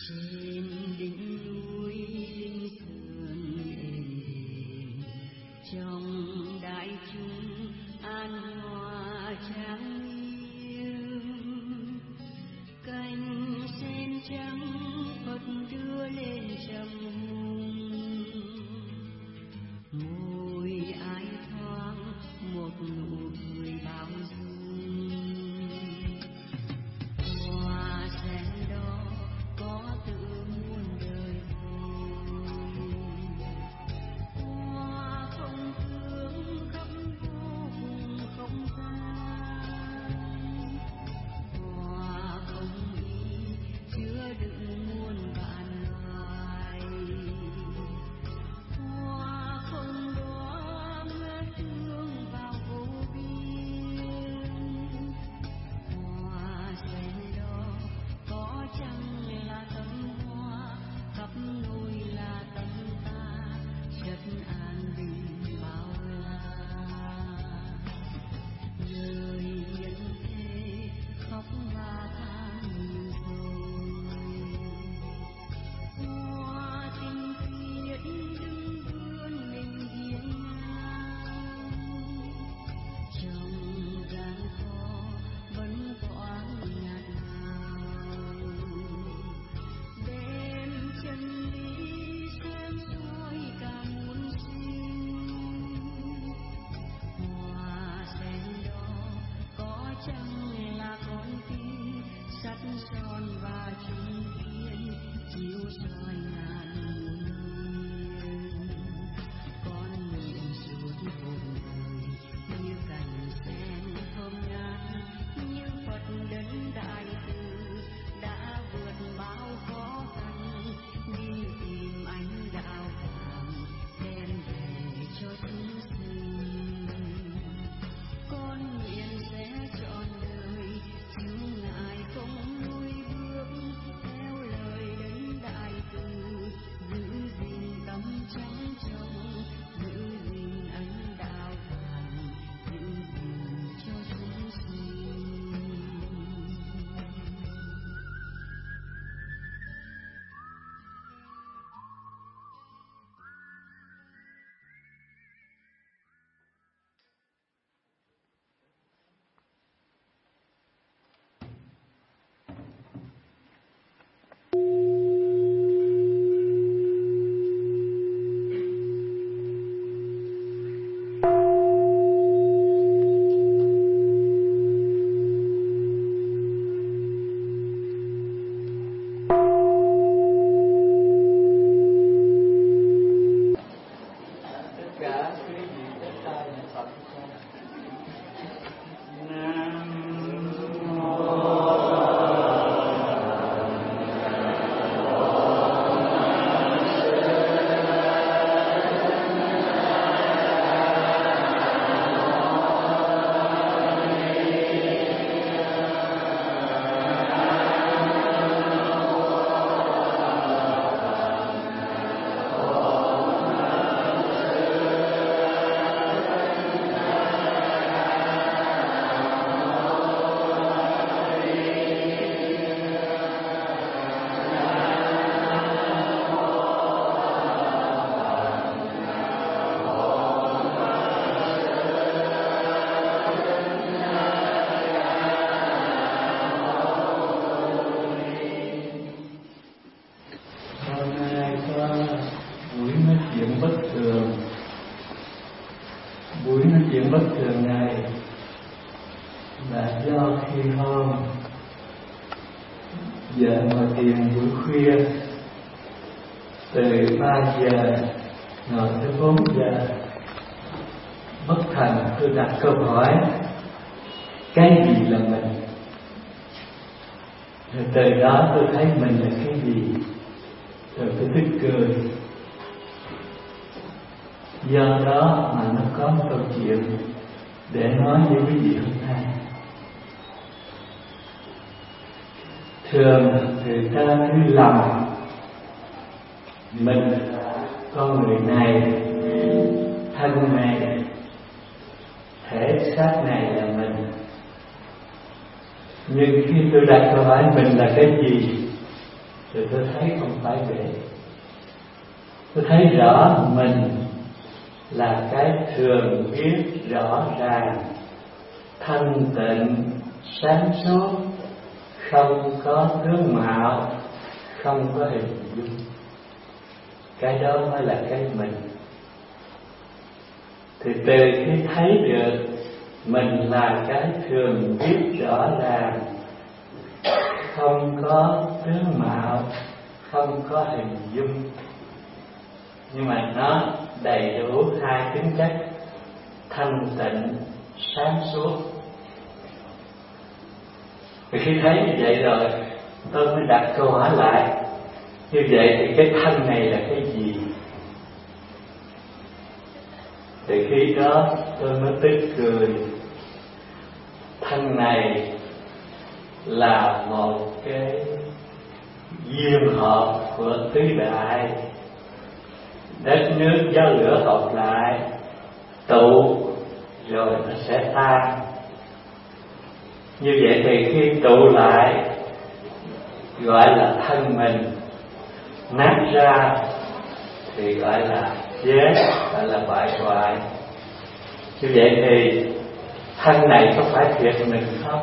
trên đỉnh núi linh sườn êm đềm, trong đại chúng an hòa trang nghiêm, cành sen trắng Phật đưa lên trầm hùng, môi ai thoáng một nụ cười bao dung. Hoa sen đó có tự muôn đời vui, hoa không thương khắp vô cùng không gian, hoa không ý chứa đựng muôn vạn loài, hoa không đóa ngát hương vào vô biên, hoa sen đó có chăng là tâm hoa khắp nơi là tâm ta chất an bình bao la. Lời nhân thế khóc và than nhiều rồi, hoa tinh khiết đừng vươn mình hiên ngang, trong gian khó vẫn thoáng nhạt nhòa, đem chân lý sáng soi cả muôn sinh. Hoa sen đó có chăng là con tim sắt son và trung kiên chiếu soi ngàn muôn miền, con nguyện suốt cuộc đời như cành sen thơm ngát, như Phật đấng đại từ đã vượt bao khó khăn đi tìm ánh đạo vàng đem về cho chúng sinh. Con nguyện sẽ trọn đời chứng ngại không lùi bước theo lời đấng đại từ, giữ gìn tâm trắng trong, giữ gìn ánh đạo vàng, giữ gìn cho chúng sinh. Buổi nói chuyện bất thường này là do khi hôm vợ ngồi thiền buổi khuya từ 3 giờ ngồi tới 4 giờ, bất thành tôi đặt câu hỏi cái gì là mình. Rồi từ đó tôi thấy mình là cái gì, rồi tôi tức cười. Do đó mà nó có một câu chuyện để nói với quý vị hôm nay. Thường người ta cứ lầm mình là con người này, thân này, thể xác này là mình. Nhưng khi tôi đặt câu hỏi mình là cái gì, thì tôi thấy không phải vậy. Tôi thấy rõ mình là cái thường biết rõ ràng, thanh tịnh, sáng suốt, không có tướng mạo, không có hình dung. Cái đó mới là cái mình. Thì từ khi thấy được mình là cái thường biết rõ ràng, không có tướng mạo, không có hình dung, nhưng mà nó đầy đủ hai tính chất thanh tịnh, sáng suốt. Thì khi thấy như vậy rồi, tôi mới đặt câu hỏi lại, như vậy thì cái thân này là cái gì? Thì khi đó tôi mới tức cười. Thân này là một cái duyên hợp của tứ đại, đất nước gió lửa hợp lại, tụ rồi nó sẽ tan. Như vậy thì khi tụ lại gọi là thân mình, nát ra thì gọi là chết, gọi là bại hoại. Như vậy thì thân này có phải thiệt mình không?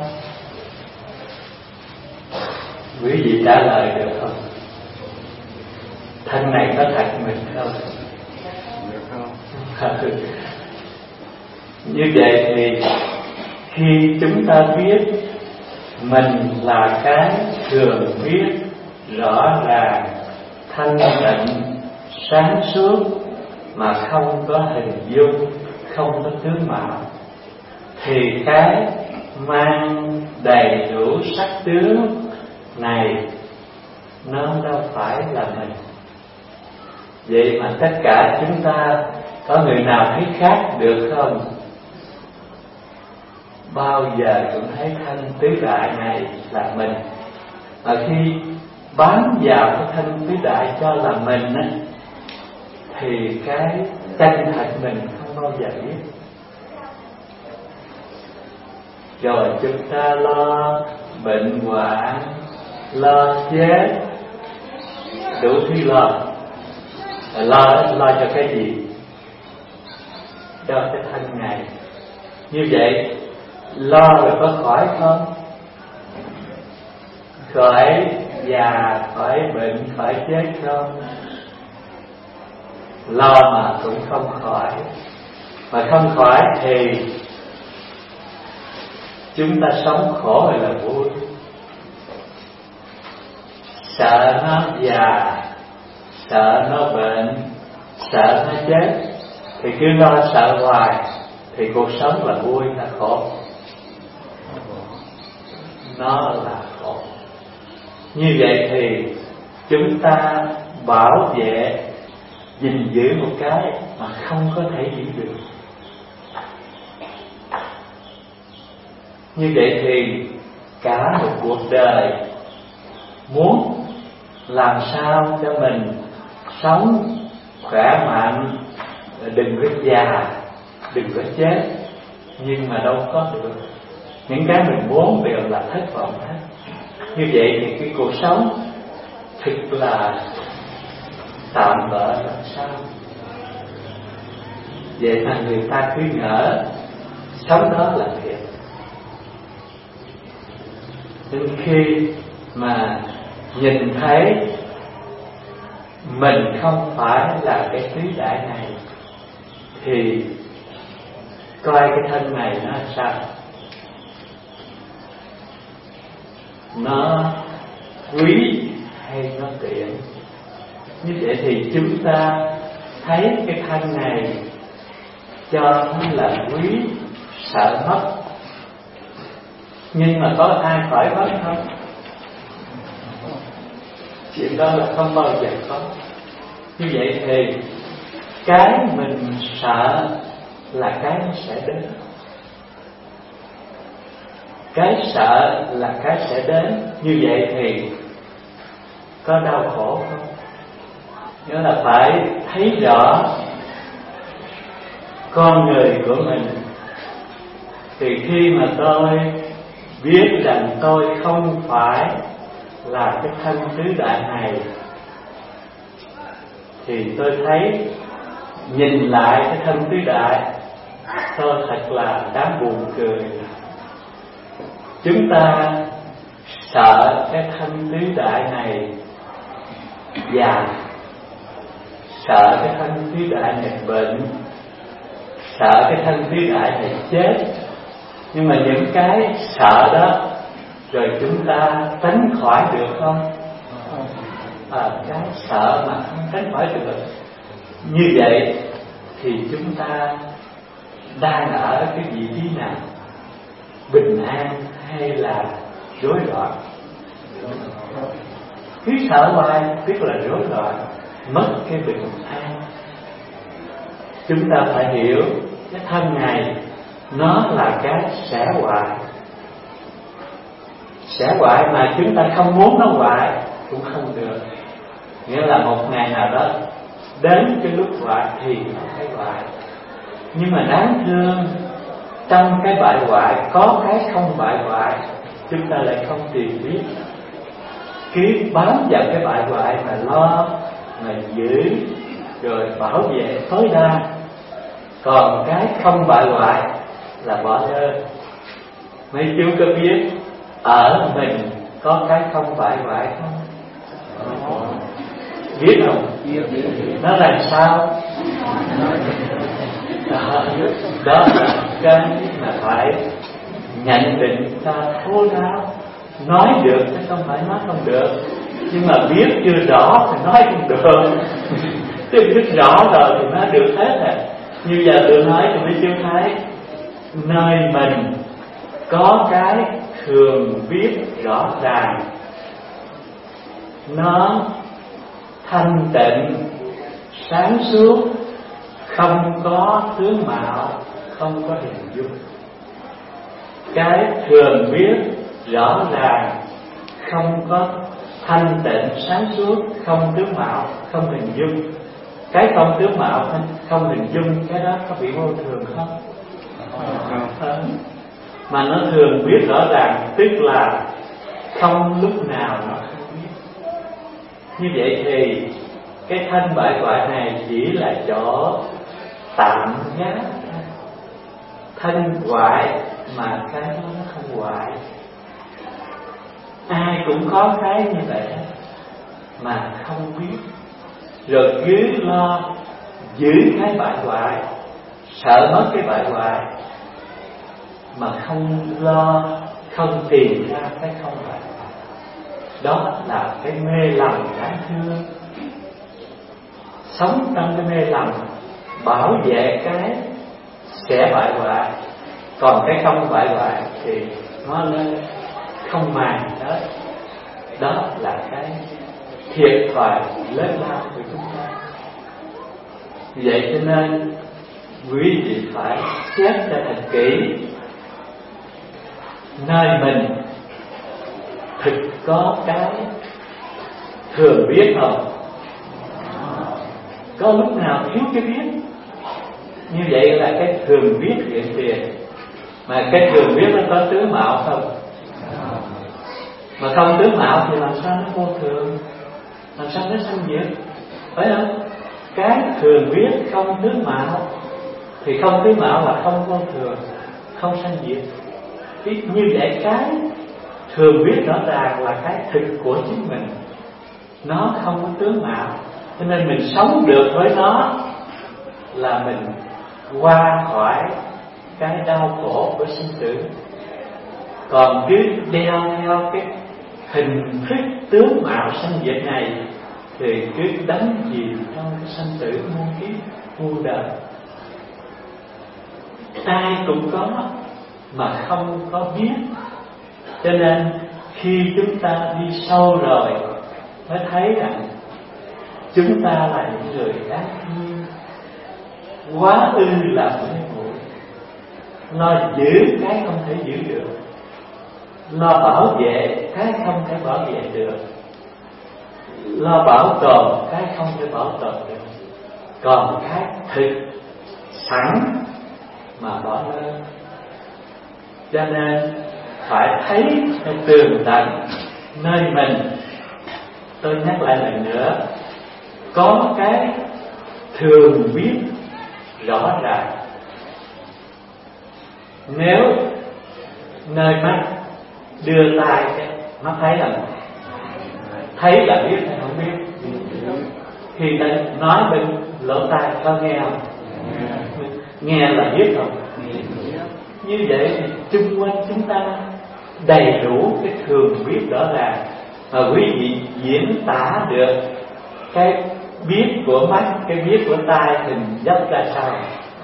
Quý vị trả lời được không? Thân này có thật mình không? Được không? Như vậy thì khi chúng ta biết mình là cái thường biết rõ ràng, thanh tịnh, sáng suốt mà không có hình dung, không có tướng mạo, thì cái mang đầy đủ sắc tướng này nó đâu phải là mình. Vậy mà tất cả chúng ta có người nào thấy khác được không? Bao giờ cũng thấy thân tứ đại này là mình. Mà khi bám vào cái thân tứ đại cho là mình á, thì cái chân thật mình không bao giờ biết. Rồi chúng ta lo bệnh hoạn, lo chết, đủ thứ lo. Lo cho cái gì? Cho cái thân này. Như vậy lo rồi có khỏi không? Khỏi già, khỏi bệnh, khỏi chết không? Lo mà cũng không khỏi. Mà không khỏi thì chúng ta sống khổ hay là vui? Sợ nó già, sợ nó bệnh, sợ nó chết, thì cứ lo sợ hoài, thì cuộc sống là vui là khổ? Nó là khổ. Như vậy thì chúng ta bảo vệ, gìn giữ một cái mà không có thể giữ được. Như vậy thì cả một cuộc đời muốn làm sao cho mình sống khỏe mạnh, đừng có già, đừng có chết, nhưng mà đâu có được. Những cái mình muốn đều là thất vọng hết. Như vậy thì cái cuộc sống thực là tạm bợ làm sao? Vậy mà người ta cứ ngỡ sống đó là thiệt. Đến khi mà nhìn thấy mình không phải là cái tứ đại này, thì coi cái thân này nó sao? Nó quý hay nó tiện? Như vậy thì chúng ta thấy cái thân này cho nó là quý, sợ mất. Nhưng mà có ai khỏi mất không? Chuyện đó là không bao giờ có. Như vậy thì cái mình sợ là cái nó sẽ đến. Cái sợ là cái sẽ đến. Như vậy thì có đau khổ không? Nghĩa là phải thấy rõ con người của mình. Thì khi mà tôi biết rằng tôi không phải là cái thân tứ đại này, thì tôi thấy nhìn lại cái thân tứ đại tôi thật là đáng buồn cười. Chúng ta sợ cái thân tứ đại này già, sợ cái thân tứ đại này bệnh, sợ cái thân tứ đại này chết. Nhưng mà những cái sợ đó rồi chúng ta tránh khỏi được không? Cái sợ mà không tránh khỏi được, như vậy thì chúng ta đang ở cái vị trí nào? Bình an hay là rối loạn? Cứ sợ hoài tức là rối loạn, mất cái bình an. Chúng ta phải hiểu cái thân này nó là cái sẽ hoại. Sẽ hoại mà chúng ta không muốn nó hoại cũng không được. Nghĩa là một ngày nào đó đến cái lúc hoại thì nó phải hoại. Nhưng mà đáng thương, trong cái bại hoại có cái không bại hoại, chúng ta lại không tìm biết. Cứ bám vào cái bại hoại mà lo, mà giữ, rồi bảo vệ tối đa. Còn cái không bại hoại là bỏ lơ. Mấy chú có biết ở mình có cái không bại hoại không? Biết không? Nó là sao? Đó là cái mà phải nhận định cho thấu đáo. Nói được chứ không phải nói không được. Nhưng mà biết chưa rõ thì nói không được. Chứ biết rõ rồi thì nói được hết rồi. Như giờ tôi nói cho mấy chú thấy, nơi mình có cái thường biết rõ ràng, nó thanh tịnh, sáng suốt, không có tướng mạo, không có hình dung. Cái thường biết rõ ràng, không có thanh tịnh, sáng suốt, không tướng mạo, không hình dung. Cái không tướng mạo, không hình dung, cái đó có bị vô thường không? Mà nó thường biết rõ ràng, tức là không lúc nào nó không biết. Như vậy thì cái thân bại hoại này chỉ là chỗ tạm gác. Thân hoại mà cái đó nó không hoại. Ai cũng có cái như vậy mà không biết. Rồi cứ lo giữ cái bại hoại, sợ mất cái bại hoại, mà không lo, không tìm ra cái không bại hoại. Đó là cái mê lầm đáng thương. Sống trong cái mê lầm, bảo vệ cái sẽ bại hoại, còn cái không bại hoại thì nó không màng tới. Đó là cái thiệt thòi lớn lao của chúng ta. Vậy cho nên quý vị phải xét cho thật kỹ, nơi mình thực có cái thường biết không? Có lúc nào thiếu cái biết? Như vậy là cái thường biết hiện tiền. Mà cái thường biết nó có tướng mạo không? Mà không tướng mạo thì làm sao nó vô thường? Làm sao nó sanh diệt? Phải không? Cái thường biết không tướng mạo thì không tướng mạo là không vô thường, không sanh diệt. Như vậy cái thường biết rõ ràng là cái thực của chính mình, nó không có tướng mạo, cho nên mình sống được với nó là mình qua khỏi cái đau khổ của sinh tử. Còn cứ đeo theo cái hình thức tướng mạo sanh diệt này thì cứ đắm chìm trong cái sanh tử muôn kiếp muôn đời. Ai cũng có mà không có biết. Cho nên khi chúng ta đi sâu rồi mới thấy rằng chúng ta là những người đáng thương, quá ư là mê muội, lo giữ cái không thể giữ được, lo bảo vệ cái không thể bảo vệ được, lo bảo tồn cái không thể bảo tồn được, còn cái thực sẵn mà bỏ lơ. Cho nên phải thấy tường tận nơi mình, tôi nhắc lại lần nữa, có cái thường biết rõ ràng. Nếu nơi mắt đưa tay, mắt thấy là thấy là biết hay không biết? Khi ta nói bên lỗ tai có nghe không? Nghe là biết không? Như vậy thì chung quanh chúng ta đầy đủ cái thường biết rõ ràng, mà quý vị diễn tả được cái biết của mắt, cái biết của tai hình dốc ra sao?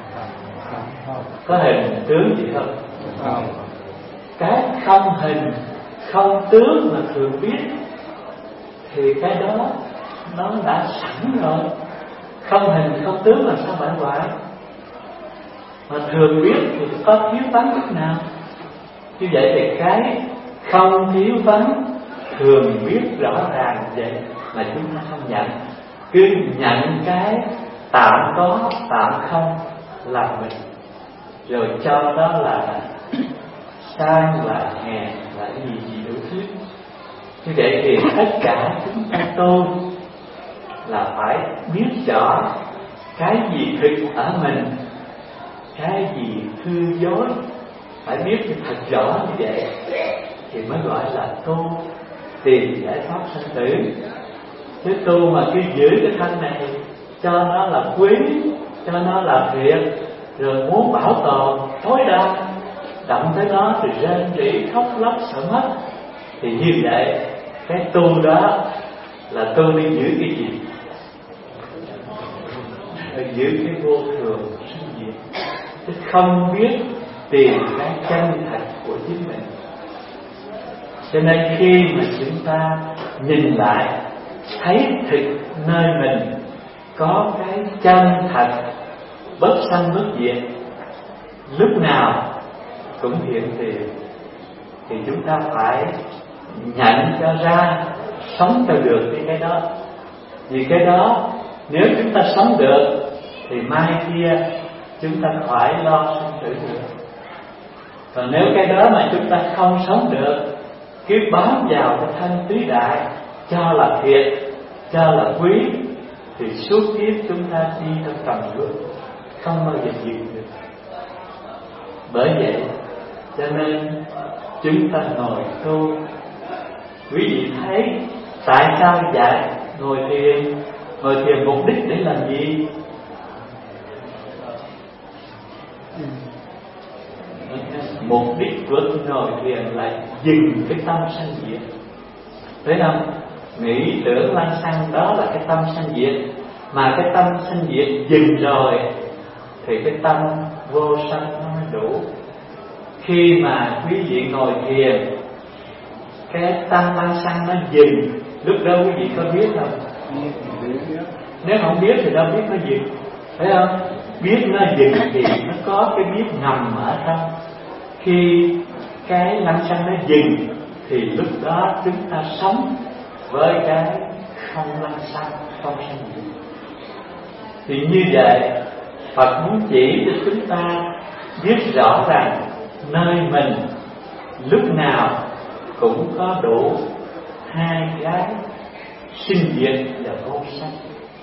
Có hình tướng gì không? Cái không hình không tướng mà thường biết thì cái đó nó đã sẵn rồi. Không hình không tướng là sao bạn hoài? Mà thường biết thì có thiếu vắng lúc nào? Như vậy thì cái không thiếu vắng thường biết rõ ràng vậy mà chúng ta không nhận. Cứ nhận cái tạm có tạm không là mình, rồi cho đó là sang là hèn là gì đủ thứ. Như vậy thì tất cả chúng ta tu là phải biết rõ cái gì thực ở mình, cái gì hư dối, phải biết thật rõ như vậy thì mới gọi là tu, tìm giải thoát sanh tử. Chứ tu mà cứ giữ cái thân này cho nó là quý, cho nó là thiệt, rồi muốn bảo tồn tối đa, động tới nó thì rên rỉ khóc lóc sợ mất, thì như vậy cái tu đó là tu đi giữ cái gì? Giữ cái vô thường sinh diệt, chứ không biết tìm cái chân thật của chính mình. Cho nên khi mà chúng ta nhìn lại thấy thực nơi mình có cái chân thật bất sanh bất diệt, lúc nào cũng hiện tiền, thì chúng ta phải nhận cho ra, sống cho được cái đó. Vì cái đó nếu chúng ta sống được thì mai kia chúng ta khỏi lo sanh tử nữa. Còn nếu cái đó mà chúng ta không sống được, cứ bám vào cái thân tứ đại cho là thiệt, cho là quý, thì suốt kiếp chúng ta đi trong tầm bước, không bao giờ diệt được. Bởi vậy cho nên chúng ta ngồi tu. Quý vị thấy tại sao dạy ngồi thiền? Ngồi thiền mục đích để làm gì? Mục đích của ngồi thiền là dừng cái tâm sanh diệt. Thấy không? Nghĩ tưởng lăng xăng đó là cái tâm sanh diệt. Mà cái tâm sanh diệt dừng rồi thì cái tâm vô sanh nó mới đủ. Khi mà quý vị ngồi thiền, cái tâm lăng xăng nó dừng, lúc đó quý vị có biết không? Nếu không biết thì đâu biết nó dừng, thấy không? Biết nó dừng thì nó có cái biết ngầm ở trong. Khi cái lăng xăng nó dừng thì lúc đó chúng ta sống với cái không lăng xăng, không sanh diệt. Thì như vậy Phật muốn chỉ cho chúng ta biết rõ rằng nơi mình lúc nào cũng có đủ hai cái sinh diệt và vô sanh.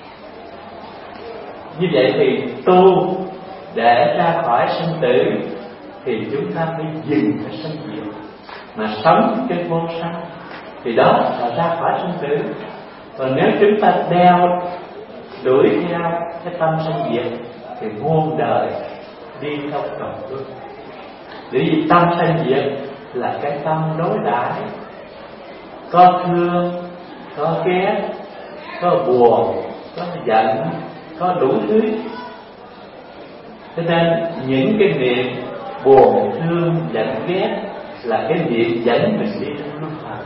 Như vậy thì tu để ra khỏi sinh tử thì chúng ta phải dừng cái sinh diệt, mà sống cái vô sanh thì đó là ra khỏi sinh tử. Còn nếu chúng ta đuổi theo cái tâm sinh diệt thì muôn đời đi không còn bước. Bởi vì tâm sinh diệt là cái tâm đối đãi, có thương, có ghét, có buồn, có giận, có đủ thứ. Cho nên những cái niệm buồn, thương, giận, ghét là cái niệm dẫn mình đi trong luân hồi.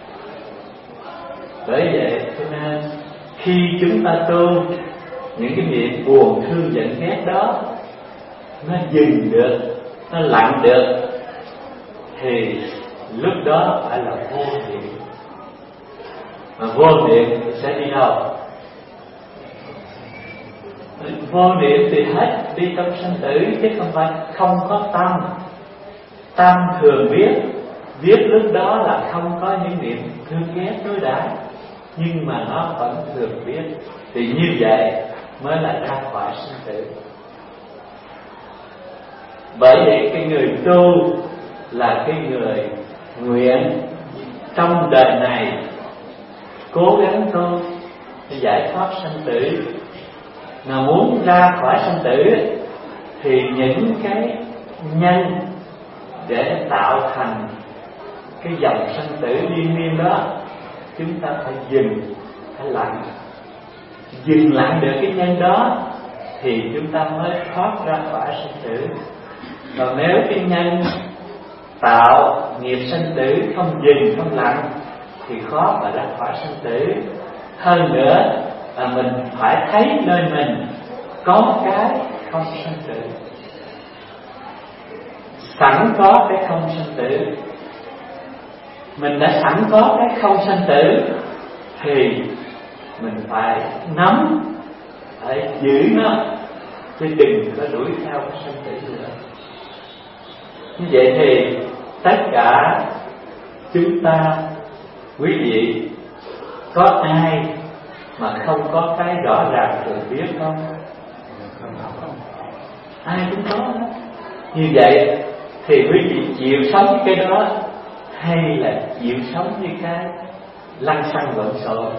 Bởi vậy cho nên khi chúng ta tu, những cái niệm buồn, thương, giận, ghét đó nó dừng được, nó lặng được, thì lúc đó phải là vô niệm. Mà vô niệm sẽ đi đâu? Vô niệm thì hết đi trong sanh tử, chứ không phải không có tâm. Tâm thường biết, Viết lúc đó là không có những niệm thương ghét đối đãi, nhưng mà nó vẫn thường viết. Thì như vậy mới là ra khỏi sinh tử. Bởi vậy cái người tu là cái người nguyện trong đời này cố gắng tu để giải thoát sanh tử. Mà muốn ra khỏi sanh tử thì những cái nhân để tạo thành cái dòng sanh tử liên miên đó, chúng ta phải dừng, phải lặng. Dừng lặng được cái nhân đó thì chúng ta mới thoát ra khỏi sanh tử. Còn nếu cái nhân tạo nghiệp sanh tử không dừng, không lặng thì khó mà ra khỏi sanh tử. Hơn nữa là mình phải thấy nơi mình có cái không sanh tử, sẵn có cái không sanh tử. Mình đã sẵn có cái không sanh tử thì mình phải nắm, phải giữ nó, chứ đừng có đuổi theo cái sanh tử nữa. Như vậy thì tất cả chúng ta, quý vị, có ai mà không có cái rõ ràng tự biết không? Ai cũng có đó. Như vậy thì quý vị chịu sống cái đó hay là chịu sống như cái lăng xăng lộn xộn?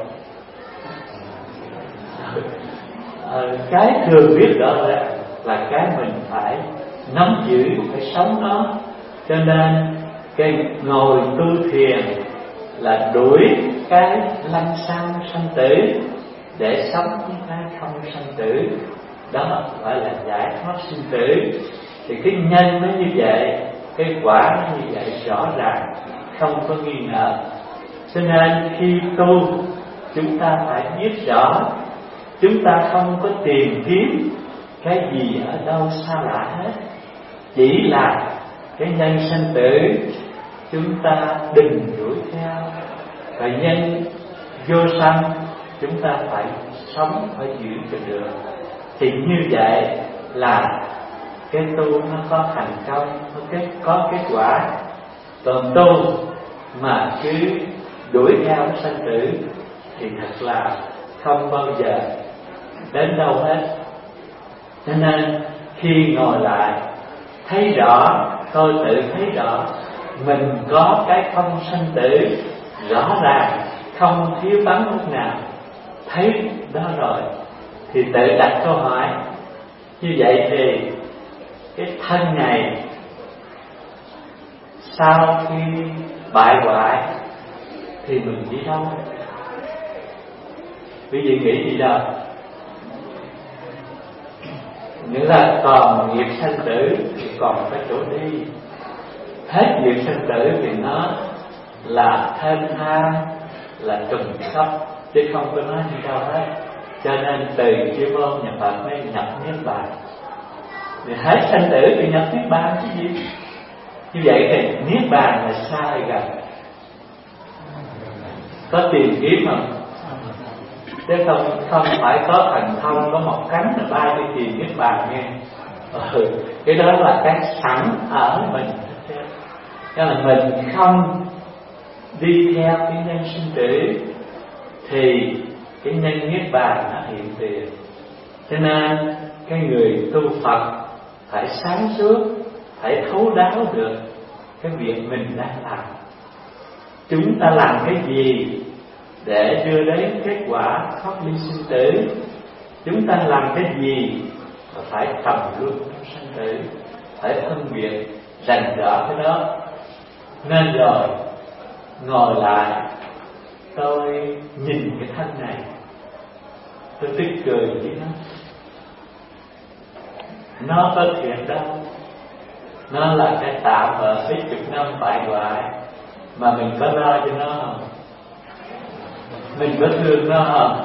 Cái thường biết đó là cái mình phải nắm giữ, phải sống nó. Cho nên cái ngồi tu thiền là đuổi cái lăng xăng sanh tử để sống với cái không sanh tử. Đó gọi là giải thoát sinh tử. Thì cái nhân nó như vậy, cái quả nó như vậy rõ ràng, không có nghi ngờ. Cho nên khi tu chúng ta phải biết rõ, chúng ta không có tìm kiếm cái gì ở đâu xa lạ hết, chỉ là cái nhân sanh tử chúng ta đừng đuổi theo. Và nhân vô sanh chúng ta phải sống, phải giữ cho được. Thì như vậy là cái tu nó có thành công, có kết quả. Còn tu mà cứ đuổi theo sanh tử thì thật là không bao giờ đến đâu hết. Cho nên khi ngồi lại thấy rõ, tôi tự thấy rõ mình có cái không sanh tử rõ ràng, không thiếu vắng lúc nào. Thấy đó rồi thì tự đặt câu hỏi, như vậy thì cái thân này sau khi bại hoại thì mình đi đâu? Quý vị nghĩ gì đâu? Nghĩa là còn nghiệp sanh tử thì còn có chỗ đi. Hết nghiệp sanh tử thì nó là thêm than, là trùng khắp, chứ không có nói gì đâu hết. Cho nên từ chư môn nhà Phật mới nhập niết bàn. Thì hết sanh tử thì nhập niết bàn chứ gì? Như vậy thì niết bàn là xa hay gần? Có tìm kiếm không? Chứ không phải có thần thông, có một cánh là bay đi tìm niết bàn nghe. Cái đó là cái sẵn ở mình. Cho là mình không đi theo cái nhân sinh tử thì cái nhân niết bàn nó hiện tiền. Cho nên cái người tu Phật phải sáng suốt, phải thấu đáo được cái việc mình đang làm. Chúng ta làm cái gì để đưa đến kết quả thoát ly sinh tử? Chúng ta làm cái gì mà phải tầm luôn trong sinh tử, phải phân biệt rành rõ cái đó. Nên rồi ngồi lại, tôi nhìn cái thân này, tôi tức cười với nó có thiệt đâu. Nó là cái tạm bợ mấy chục năm bại hoại, mà mình có lo cho nó không? Mình có thương nó không?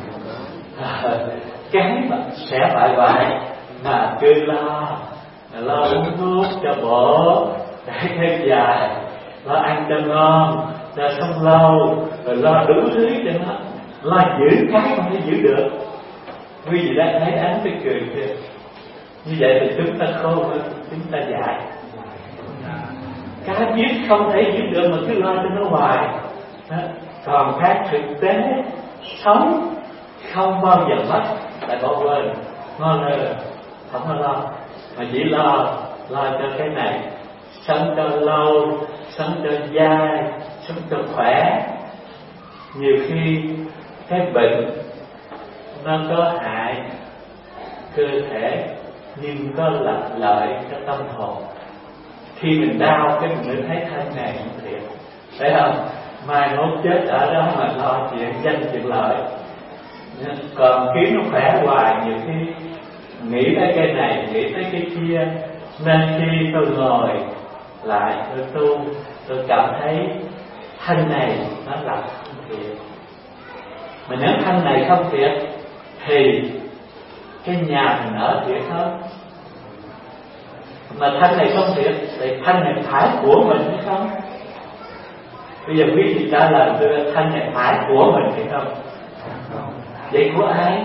Cái mà sẽ bại hoại mà cứ lo uống thuốc cho bổ, để thêm dài, lo ăn cho ngon, lo sống lâu, rồi lo đủ thứ cho nó, lo giữ cái mà nó giữ được. Quý vị đã thấy ánh tôi cười chưa? Như vậy thì chúng ta khôn hơn, chúng ta dạy. Cái biết không thể biết được mà cứ lo cho nó hoài đó. Còn cái thực tế sống không bao giờ mất, lại bỏ quên, ngon hơn không có lo, mà chỉ lo cho cái này, sống cho lâu, sống cho dai, sống cho khỏe. Nhiều khi cái bệnh nó có hại cơ thể nhưng có lợi cho tâm hồn. Khi mình đau cái mình mới thấy thân này không thiệt, phải không? Mai mốt chết ở đó mà lo chuyện danh chuyện lợi. Còn khi nó khỏe hoài, nhiều khi nghĩ tới cái này, nghĩ tới cái kia. Nên khi tôi ngồi lại tôi tu, tôi cảm thấy thân này nó là không thiệt. Mà nếu thân này không thiệt thì cái nhà mình ở thiệt không? Mà thân này không thiệt thì thân này phải của mình hay không? Bây giờ quý vị trả lời tôi, thân này phải của mình hay không? Vậy của ai?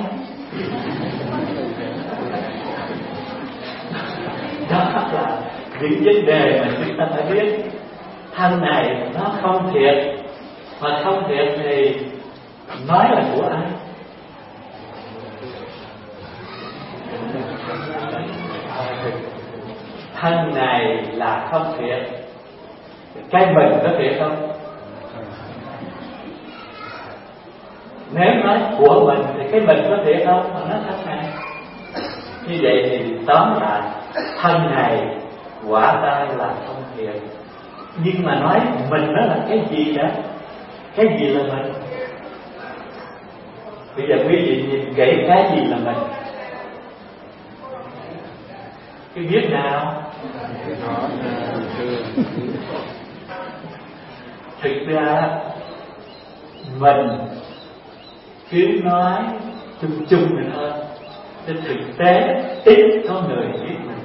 Đó là những vấn đề mà chúng ta phải biết. Thân này nó không thiệt, mà không thiệt thì nói là của ai? Thân này là không thiệt, cái mình có thiệt không? Nếu nói của mình thì cái mình có thiệt không? Mà nó thân này. Như vậy thì tóm lại, thân này quả tai là không thiệt. Nhưng mà nói mình nó là cái gì đó? Cái gì là mình? Bây giờ quý vị nhìn kỹ cái gì là mình? Cái biết nào? Thực ra mình cứ nói chung chung mình thôi, trên thực tế ít có người biết mình.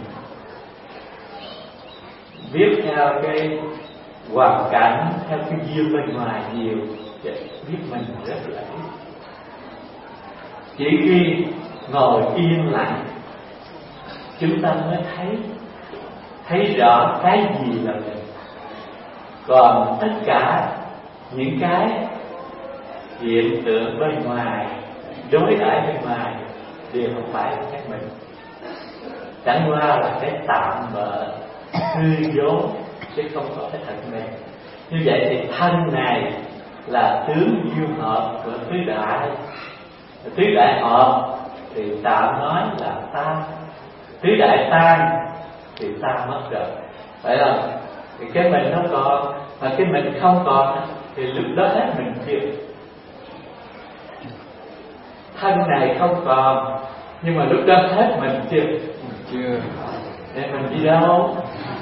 Biết theo cái hoàn cảnh, theo cái duyên bên ngoài nhiều, biết mình rất là ít. Chỉ khi ngồi yên lặng chúng ta mới thấy rõ cái gì là mình. Còn tất cả những cái hiện tượng bên ngoài, đối đãi bên ngoài đều không phải là cái mình, chẳng qua là cái tạm bợ hư dối chứ không có cái thật mình. Như vậy thì thân này là tướng duyên hợp của tứ đại. Tứ đại hợp thì tạm nói là tan, tứ đại tan thì tan mất rồi, phải không? Thì cái mình nó còn, mà cái mình không còn thì lúc đó hết mình chưa. Thân này không còn, nhưng mà lúc đó hết mình chưa. Để mình đi đâu?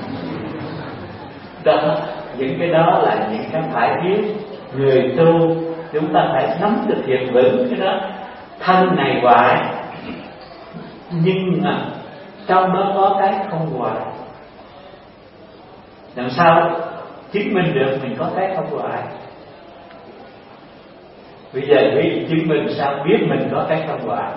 Đó, những cái đó là những cái phải biết. Người tu chúng ta phải nắm được thiệt vững cái đó. Thân này hoại, nhưng mà trong đó có cái không hoại. Làm sao chứng minh được mình có cái không hoại? Bây giờ quý vị chứng minh sao biết mình có cái không hoại?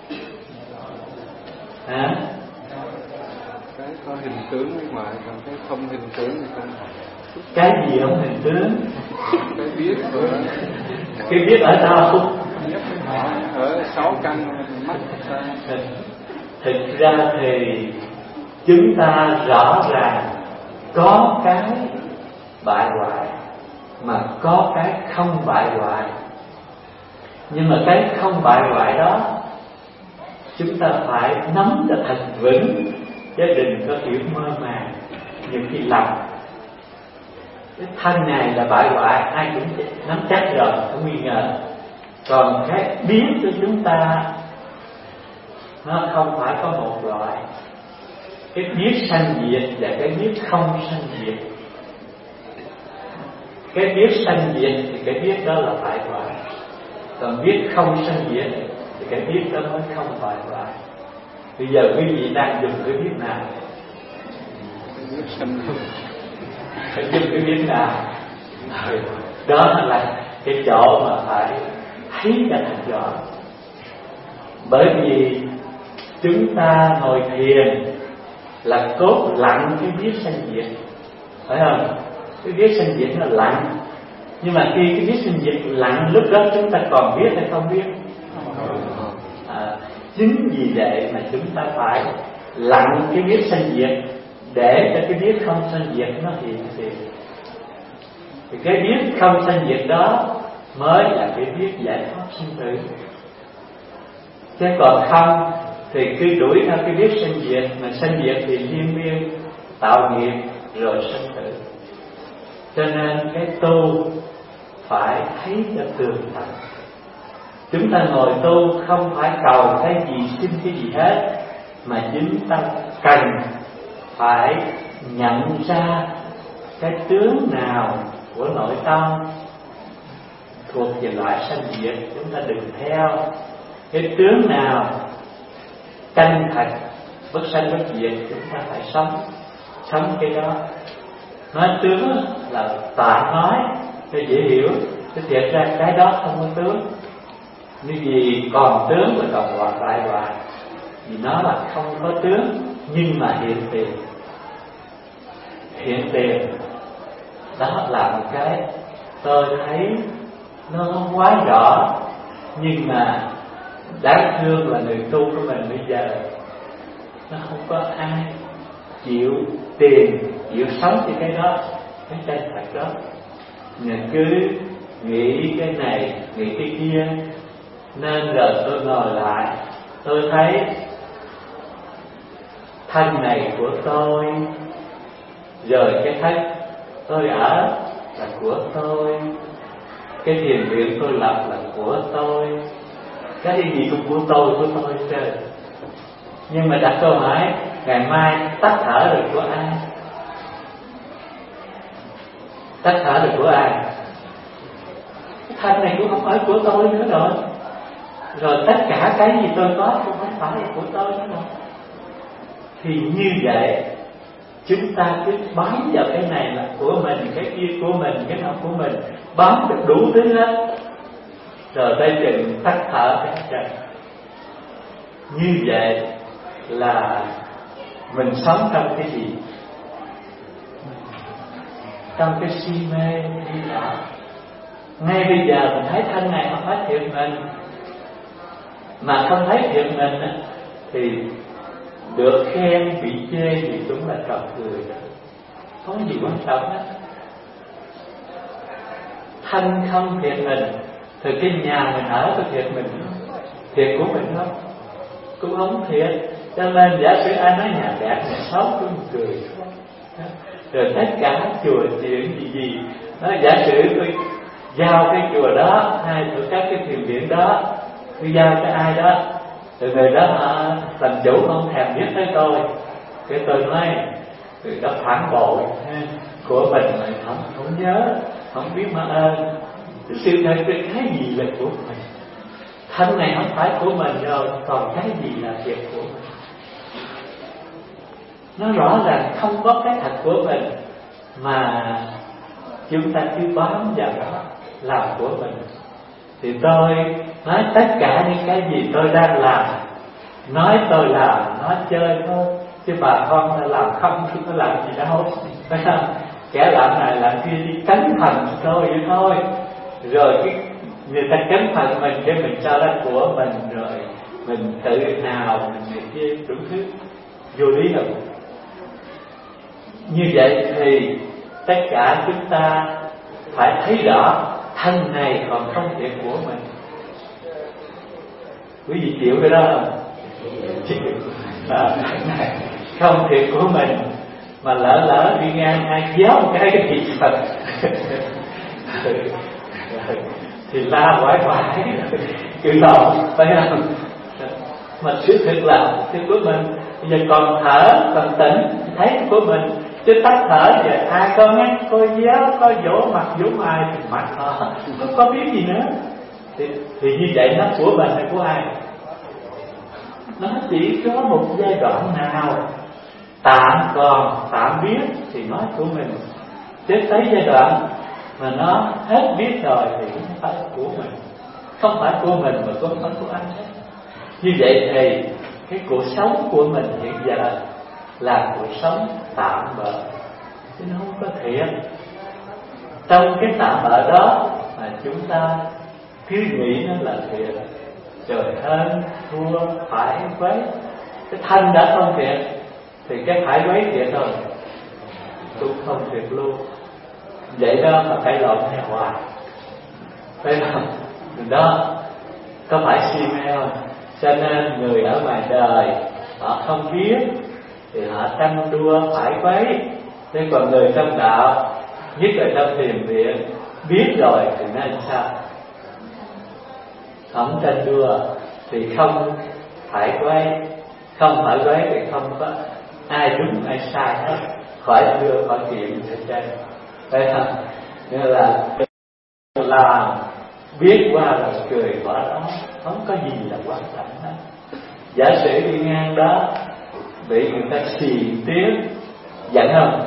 Hả? Cái có hình tướng bên ngoài, còn cái không hình tướng thì không. Cái gì không hình tướng? Cái biết ở cái biết ở đâu? Ở 6 căn mắt. Thực ra thì chúng ta rõ ràng có cái bại hoại mà có cái không bại hoại. Nhưng mà cái không bại hoại đó chúng ta phải nắm cho thật vững, chứ đừng có hiểu mơ màng, nhiều khi lầm. Cái thân này là bại hoại, ai cũng nắm chắc rồi, không nghi ngờ. Còn cái biết của chúng ta nó không phải có một loại. Cái biết sanh diệt và cái biết không sanh diệt. Cái biết sanh diệt thì cái biết đó là bại hoại, còn biết không sanh diệt thì cái biết đó mới không bại hoại. Bây giờ quý vị đang dùng cái biết nào? Phải dùng cái biết nào? Đó là cái chỗ mà phải thấy cho thật rõ. Bởi vì chúng ta ngồi thiền là cốt lặng cái biết sanh diệt, phải không? Cái biết sanh diệt nó lặng, nhưng mà khi cái biết sanh diệt lặng, lúc đó chúng ta còn biết hay không biết? Chính vì vậy mà chúng ta phải lặng cái biết sanh diệt để cho cái biết không sanh diệt nó hiện tiền. Thì cái biết không sanh diệt đó mới là cái biết giải thoát sinh tử. Chứ còn không thì cứ đuổi theo cái biết sanh diệt, mà sanh diệt thì liên miên tạo nghiệp rồi sanh tử. Cho nên cái tu phải thấy cho tường tận. Chúng ta ngồi tu không phải cầu cái gì, xin cái gì hết, mà chúng ta cần phải nhận ra cái tướng nào của nội tâm thuộc về loại sanh diệt, chúng ta đừng theo. Cái tướng nào chân thật bất sanh bất diệt, chúng ta phải sống cái đó. Nói tướng là tạm nói cho dễ hiểu, chứ thiệt ra cái đó không có tướng. Như vì còn tướng là còn hoạt đại hoài, vì nó là không có tướng nhưng mà hiện tiền. Hiện tiền đó là một cái tôi thấy nó không quá rõ, nhưng mà đáng thương là người tu của mình bây giờ nó không có ai chịu tiền, chịu sống cho cái đó, cái chân thật đó. Mình cứ nghĩ cái này, nghĩ cái kia. Nên rồi tôi ngồi lại, tôi thấy thân này của tôi, rồi cái thân tôi ở là của tôi, cái thiền viện tôi lập là của tôi, cái gì cũng của tôi chơi. Nhưng mà đặt câu hỏi, ngày mai tắt thở rồi của ai? Tắt thở rồi của ai? Cái thân này cũng không phải của tôi nữa rồi. Rồi tất cả cái gì tôi có cũng không phải là của tôi nữa rồi. Thì như vậy chúng ta cứ bám vào cái này là của mình, cái kia của mình, cái nào của mình, bám được đủ thứ hết. Rồi đây chừng tắt thở cái trời. Như vậy là mình sống trong cái gì? Trong cái si mê đi đạo. Ngay bây giờ mình thấy thân này không phải thiện mình, mà không thấy thiện mình thì được khen bị chê thì cũng là trò cười đó, không gì quan trọng hết. Thân không thiện mình thì cái nhà mình ở có thiện mình không? Thiện của mình không? Cũng không thiện. Cho nên giả sử ai nói nhà đẹp, nhà xấu cũng cười. Rồi tất cả chùa chuyện gì nó giả sử tôi giao cái chùa đó hay của các cái thiền viện đó, tôi giao cho ai đó, rồi người đó làm chủ không thèm biết tới tôi, cái tôi nói người đó phản bội của mình mà không nhớ, không biết mà ơn. Sự thật cái gì là của mình? Thân này không phải của mình rồi, còn cái gì là việc của mình? Nó rõ ràng không có cái thật của mình, mà chúng ta cứ bám vào đó làm của mình. Thì tôi nói tất cả những cái gì tôi đang làm, nói tôi làm, nói chơi thôi, chứ bà con ta làm không có làm gì đâu, phải không? Kẻ làm này làm kia đi cánh thần tôi vậy thôi. Rồi cái người ta cánh thần mình, cái mình cho ra của mình, rồi mình tự hào, mình này kia đủ thứ vô lý đâu. Như vậy thì tất cả chúng ta phải thấy rõ thân này còn không thiện của mình. Quý vị chịu cái đó không? Chịu. Không thiện của mình mà lỡ đi ngang ai giáo một cái thì Phật thì la quải cứ lòng, phải không? Mà sự thực là cái của mình bây giờ còn thở, còn tỉnh, thấy của mình. Chứ tắt thở thì ai có ngắt, có giáo, có vỗ mặt vỗ mày thì mặt họ không có biết gì nữa. Thì như vậy nó của mình hay của ai? Nó chỉ có một giai đoạn nào tạm còn, tạm biết thì nói của mình. Chứ tới giai đoạn mà nó hết biết rồi thì không phải của mình. Không phải của mình mà không phải của anh hết. Như vậy thì cái cuộc sống của mình hiện giờ là cuộc sống tạm bợ, chứ nó không có thiện. Trong cái tạm bợ đó mà chúng ta cứ nghĩ nó là thiện, trời hơn thua phải quấy, cái thân đã không thiện thì cái phải quấy thiện rồi cũng không thiện luôn. Vậy đó mà phải lộn theo hoài, phải không? Đó có phải si mê không? Cho nên người ở ngoài đời họ không biết thì họ tranh đua phải quấy. Thế còn người trong đạo, nhất là trong thiền viện, biết rồi thì nó làm sao? Không tranh đua thì không phải quấy. Không phải quấy thì không có ai đúng ai sai hết, khỏi đưa khỏi kiện ở trên. Phải không? Nên là làm biết qua rồi cười bỏ đó, không có gì là quan trọng hết. Giả sử đi ngang đó bị người ta xì tiếng, giận không?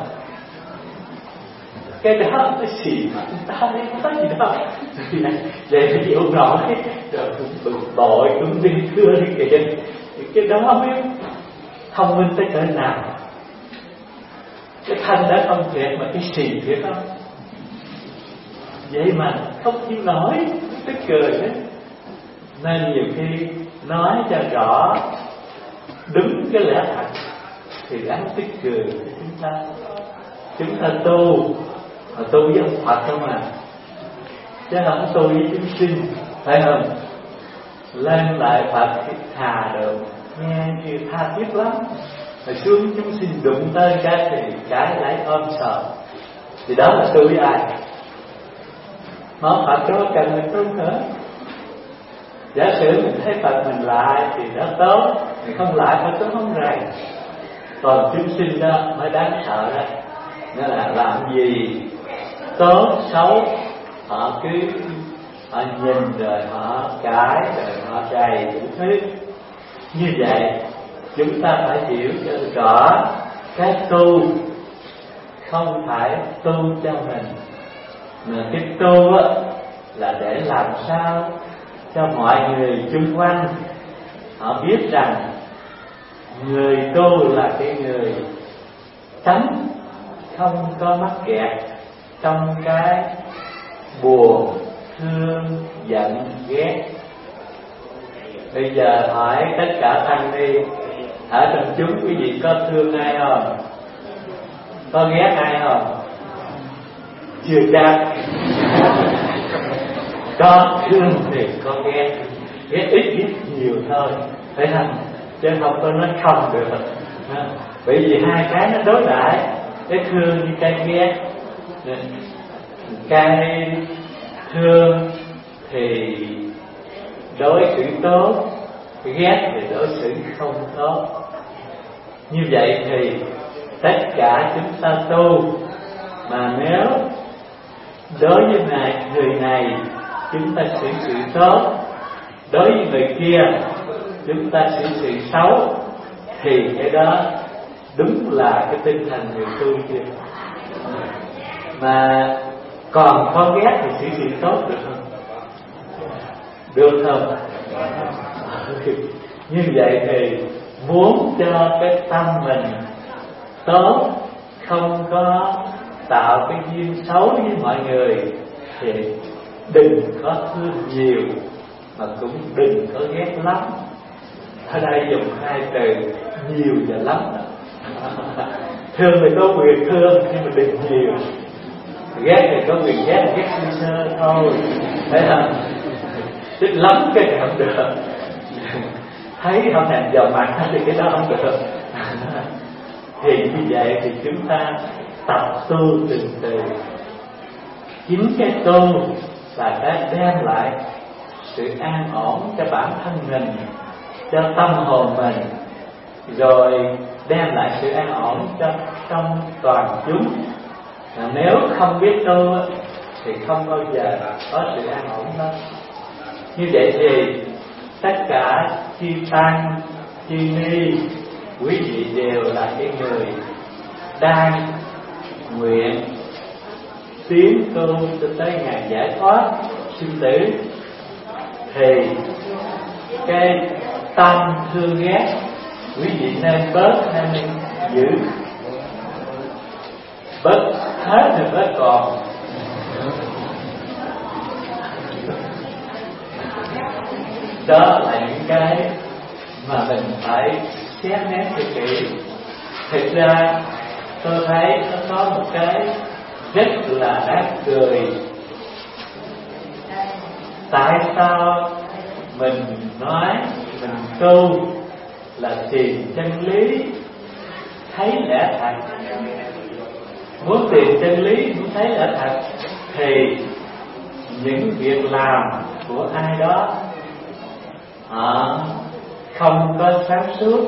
Cái đó nó xì mà chúng ta đây không có gì đâu. Vậy phải chịu nổi, rồi cũng bực bội, cũng đi cưa đi kìa. Cái đó mới thông minh tới cỡ nào. Cái thân đã không thiệt mà cái xì thiệt không? Vậy mà không chịu nổi, tức cười đấy. Nên nhiều khi nói cho rõ đúng cái lẽ thật thì đáng tức cười của chúng ta. Chúng ta tu mà tu với ông Phật không à, chứ không tu với chúng sinh, phải không? Lên lại Phật thà được, nghe như tha thiết lắm. Rồi xuống chúng sinh đụng tới cái thì cái lại ôm sờ. Thì đó là tu với ai? Nó Phật đó cần mình tu nữa. Giả sử mình thấy Phật mình lại thì nó tốt, mình không lại Phật nó không rầy. Còn chúng sinh đó mới đáng sợ đó. Nó là làm gì tốt xấu họ cứ họ nhìn rồi họ cãi rồi họ đầy đủ thứ. Như vậy chúng ta phải hiểu cho rõ cái tu không phải tu cho mình, mà cái tu á là để làm sao cho mọi người chung quanh họ biết rằng người tu là cái người tránh không có mắc kẹt trong cái buồn, thương, giận, ghét. Bây giờ hỏi tất cả tăng ni ở trong chúng quý vị có thương ai không? Có ghét ai không? Chưa chắc. Có thương thì có ghét, ghét ít ghét nhiều thôi, phải không? Chứ không có nói không được. Bởi vì hai cái nó đối đãi, cái thương với cái ghét. Cái thương thì đối xử tốt, cái ghét thì đối xử không tốt. Như vậy thì tất cả chúng ta tu, mà nếu đối với người này chúng ta xử sự tốt, đối với người kia chúng ta xử sự xấu, thì cái đó đúng là cái tinh thần người tu kia. Mà còn có ghét thì xử sự tốt được không? Được không? Như vậy thì muốn cho cái tâm mình tốt, không có tạo cái duyên xấu với mọi người, thì đừng có thương nhiều mà cũng đừng có ghét lắm. Ở đây dùng hai từ nhiều và lắm. Thương thì có quyền thương nhưng mà đừng nhiều. Ghét thì có quyền ghét, ghét sơ sơ thôi, thấy không? Chứ lắm cái này không được. Thấy không thèm vào mặt thì cái đó không được. Thì như vậy thì chúng ta tập tu từ từ. Chính cái tu là cái đem lại sự an ổn cho bản thân mình, cho tâm hồn mình, rồi đem lại sự an ổn cho trong toàn chúng. Nếu không biết tu thì không bao giờ có sự an ổn đâu. Như vậy thì tất cả chư tăng, chư ni, quý vị đều là cái người đang nguyện tiến tu cho tới ngày giải thoát sinh tử. Thì cái tâm thương ghét quý vị nên bớt, nên giữ. bớt hết rồi bớt còn. Đó là những cái mà mình phải xét nét cho kỹ. Thực ra tôi thấy nó có một cái rất là đáng cười. Tại sao mình nói mình tu là tìm chân lý, thấy lẽ thật? Muốn tìm chân lý, muốn thấy lẽ thật thì những việc làm của ai đó họ không có sáng suốt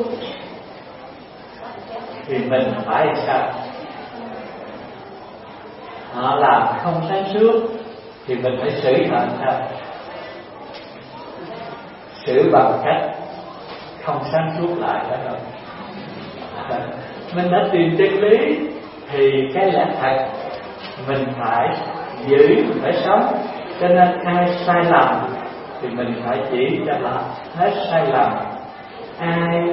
thì mình phải sao? Họ làm không sáng suốt thì mình phải xử họ sao? Xử bằng cách không sáng suốt lại đó rồi. Mình đã tìm chân lý thì cái lẽ thật mình phải giữ, mình phải sống. Cho nên ai sai lầm thì mình phải chỉ cho họ hết sai lầm. Ai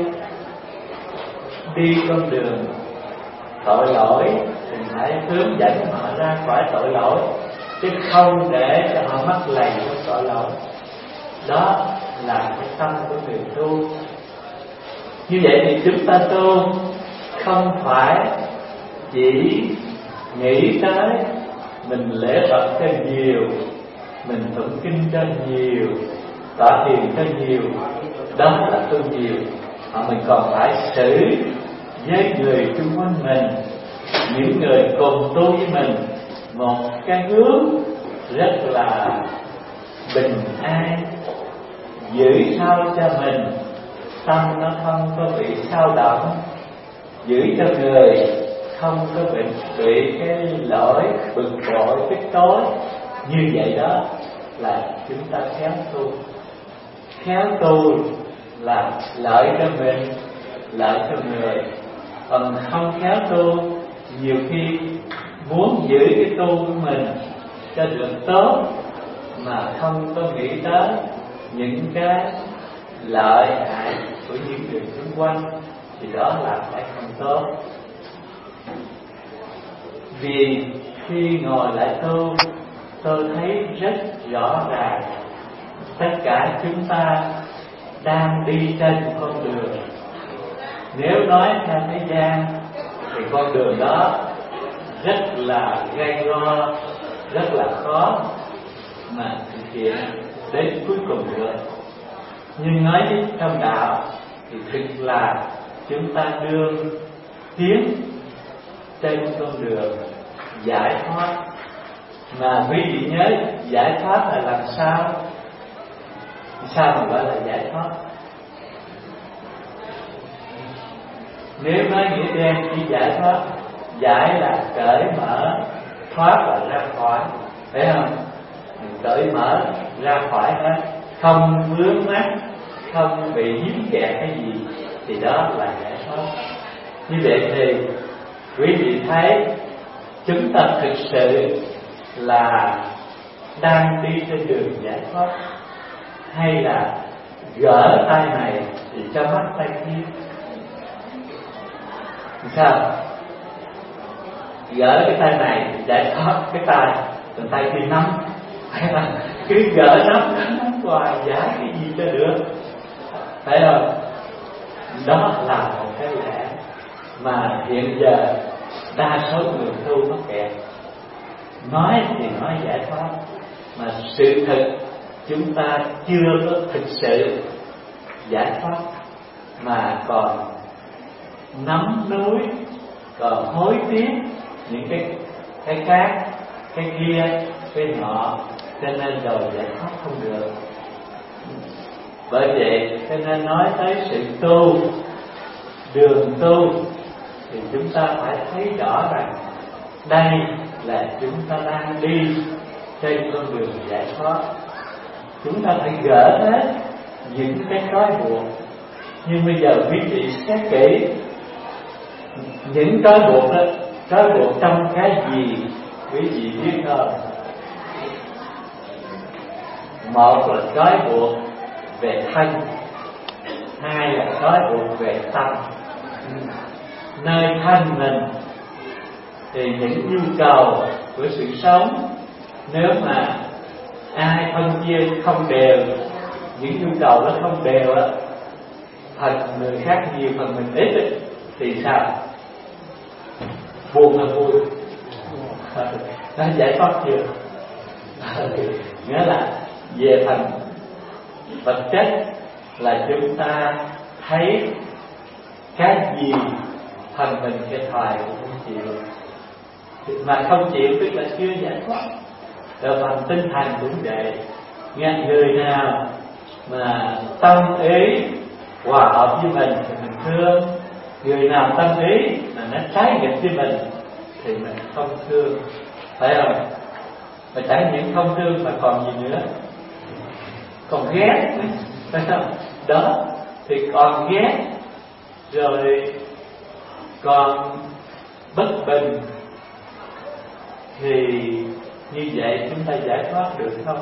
đi con đường tội lỗi thì phải hướng dẫn họ ra khỏi tội lỗi, chứ không để cho họ mắc lầy của tội lỗi. Đó là cái tâm của người tu. Như vậy thì chúng ta tu không phải chỉ nghĩ tới mình lễ Phật cho nhiều, mình tụng kinh cho nhiều, tọa thiền cho nhiều, đó là tu nhiều. Mà mình còn phải xử với người chung quanh mình, những người cùng tu với mình, một cái hướng rất là bình an, giữ sao cho mình tâm nó không có bị xao động, giữ cho người không có bị cái lỗi bực bội tức tối. Như vậy đó là chúng ta khéo tu. Khéo tu là lợi cho mình, lợi cho người. Còn không khéo tu, nhiều khi muốn giữ cái tu của mình cho được tốt mà không có nghĩ tới những cái lợi hại của những người xung quanh thì đó là phải không tốt. Vì khi ngồi lại tu, tôi thấy rất rõ ràng tất cả chúng ta đang đi trên một con đường. Nếu nói theo thế gian thì con đường đó rất là gay go, rất là khó mà thực hiện đến cuối cùng được. Nhưng nói trong đạo thì thực là chúng ta đương tiến trên con đường giải thoát. Mà quý vị nhớ giải thoát là làm sao? Sao mà gọi là giải thoát? Nếu nói nghĩa đen chỉ giải thoát, giải là cởi mở, thoát là ra khỏi, phải không? Cởi mở ra khỏi đó, không vướng mắc, không bị dính kẹt cái gì, thì đó là giải thoát. Như vậy thì quý vị thấy chúng ta thực sự là đang đi trên đường giải thoát, hay là gỡ tay này thì cho mắt tay kia? Sao? Gỡ cái tay này thì giải thoát cái tay, còn tay kia nắm, hay là cứ gỡ nắm hoài giải cái gì cho được, phải không? Đó là một cái lẽ mà hiện giờ đa số người tu mắc kẹt. Nói thì nói giải thoát, mà sự thực chúng ta chưa có thực sự giải thoát, mà còn nắm núi, còn hối tiếc những cái khác, cái kia, cái nọ, cho nên rồi giải thoát không được. Bởi vậy cho nên nói tới sự tu, đường tu, thì chúng ta phải thấy rõ rằng đây là chúng ta đang đi trên con đường giải thoát. Chúng ta phải gỡ hết những cái trói buộc. Nhưng bây giờ quý vị xét kỹ những trói buộc đó, trói buộc trong cái gì quý vị biết không? Một là trói buộc về thân, hai là trói buộc về tâm. Nơi thân mình thì những nhu cầu của sự sống, nếu mà ai phân chia không đều, những nhu cầu nó không đều á, phần người khác nhiều phần mình ít ấy, thì sao? Buồn là vui. Nó giải thoát chưa? Nghĩa là về phần vật chất là chúng ta thấy cái gì phần mình cái thoại cũng không chịu, mà không chịu tức là chưa giải thoát. Rồi phần tinh thần cũng vậy. Nghe người nào mà tâm ý hòa hợp với mình thì mình thương, người nào tâm ý mà nó trái nghịch với mình thì mình không thương, phải không? Mà chẳng những không thương mà còn gì nữa, còn ghét, phải không? Đó thì còn ghét, rồi còn bất bình, thì như vậy chúng ta giải thoát được không?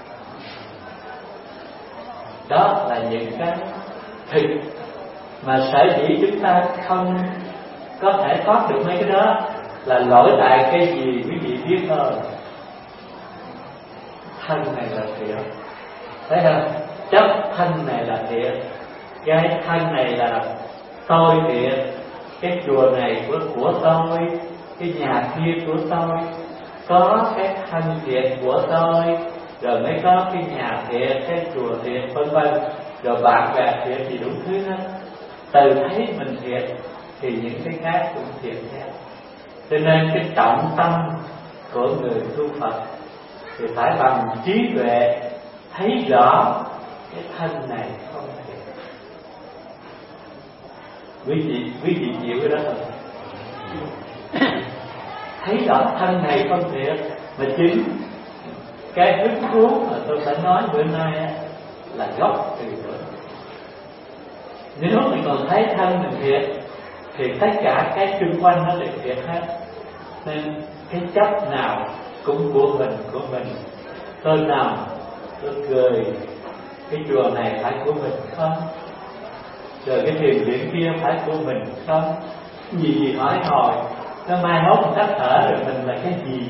Đó là những cái thực mà sở dĩ chúng ta không có thể thoát được mấy cái đó là lỗi tại cái gì quý vị biết không? Thân này là thiệt, thấy không? Chấp thân này là thiệt, cái thân này là tôi thiệt, cái chùa này của tôi, cái nhà kia của tôi, có cái thân thiệt của tôi, rồi mới có cái nhà thiệt, cái chùa thiệt, vân vân, rồi bạn bè thiệt thì đủ thứ hết. Từ thấy mình thiệt thì những cái khác cũng thiệt theo. Cho nên cái trọng tâm của người tu Phật thì phải bằng trí tuệ thấy rõ cái thân này không thiệt. Quý vị chịu cái đó không? Thấy rõ thân này không thiệt mà chính cái hứng thú mà tôi phải nói bữa nay là gốc từ đó. Nếu mình còn thấy thân mình thiệt thì tất cả cái xung quanh nó đều thiệt hết. Nên cái chấp nào cũng của mình. Tôi nằm, tôi cười, cái chùa này phải của mình không? Rồi cái thiền viện kia phải của mình không? Gì hỏi hồi, nó mai mốt mình tắt thở rồi mình là cái gì?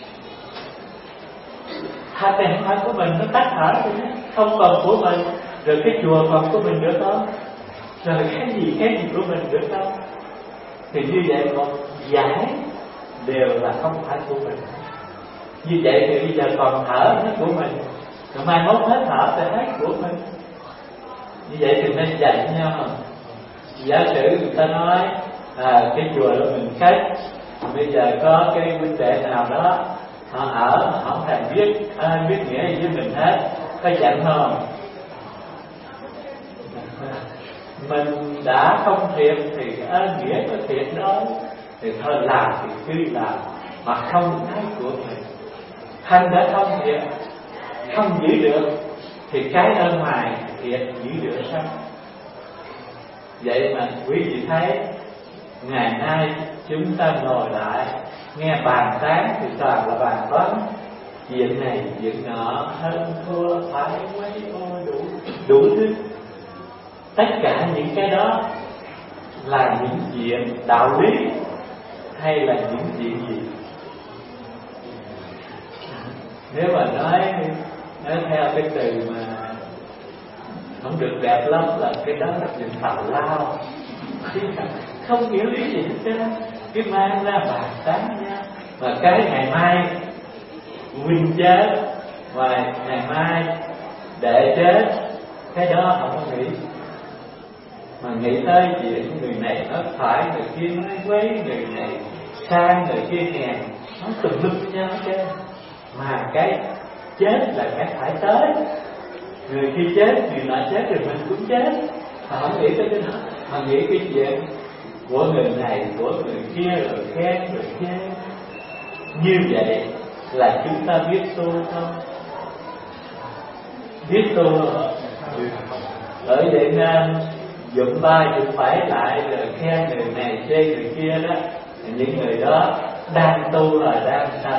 Thân này không phải của mình, nó tắt thở rồi đó, không còn của mình. Rồi cái chùa còn của mình nữa không? Rồi cái gì của mình được không? Thì như vậy một giải đều là không phải của mình. Như vậy thì bây giờ còn thở nó của mình, rồi mai mốt hết thở thì hết của mình. Như vậy thì nên dạy nhau. Giả sử người ta nói cái chùa đó mình khách, bây giờ có cái huynh đệ nào đó họ ở họ không thèm biết nghĩa gì với mình hết, có giận không? Mình đã không thiệt thì nghĩa có thiệt đó, thì thôi làm thì cứ làm, mà không thấy của mình. Thân đã không thiệt, không giữ được, thì cái ở ngoài thiệt giữ được sao? Vậy mà quý vị thấy ngày nay chúng ta ngồi lại nghe bàn tán thì toàn là bàn toán chuyện này chuyện nọ, hơn thua phải quấy ô đủ thứ. Tất cả những cái đó là những chuyện đạo lý hay là những chuyện gì? Nếu mà nói theo cái từ mà không được đẹp lắm là cái đó là chuyện tào lao, không hiểu lý gì hết trơn, cứ mang ra bàn tán nha. Mà cái ngày mai huynh chết, và ngày mai đệ chết, cái đó không có nghĩ. Mà nghĩ tới chuyện người này nói phải, người kia nói quấy, người này sang, người kia nghèo, nó tùm lum với nhau chứ. Mà cái chết là cái phải tới. Người kia chết, người nọ chết rồi mình cũng chết. Mà không nghĩ tới cái đó, mà nghĩ cái chuyện của người này, của người kia, rồi khen, rồi khen. Như vậy là chúng ta biết tu không? Biết tu không? Ở Việt Nam dụng ba dụng phải lại rồi khen người này chê người kia đó, những người đó đang tu là đang sao?